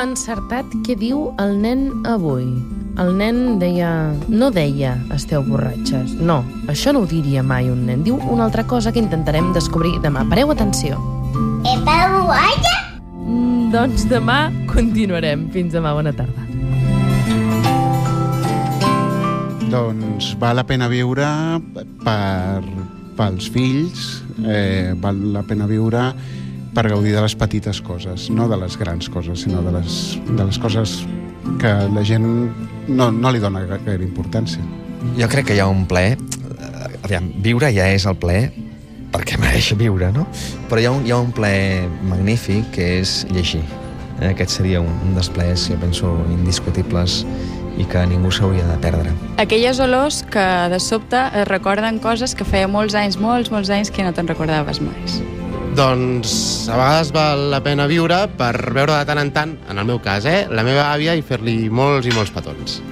encertat què diu el nen avui. El nen deia... No deia esteu borratxes. No, això no ho diria mai un nen. Diu una altra cosa que intentarem descobrir demà. Pareu atenció. Esteu borratxa? Doncs demà continuarem. Fins demà, bona tarda. Doncs val la pena viure pels fills, val la pena viure per gaudir de les petites coses, no de les grans coses, sinó de les coses que la gent no li dona gaire importància. Jo crec que hi ha un ple... Aviam, viure ja és el ple perquè mereix viure, no? Però hi ha un ple magnífic que és llegir. Aquest seria un dels plers, jo penso, indiscutibles i que ningú s'hauria de perdre. Aquelles olors que de sobte es recorden coses que feia molts anys que no te'n recordaves mai. Doncs a vegades val la pena viure per veure de tant en tant, en el meu cas, la meva àvia i fer-li molts i molts petons.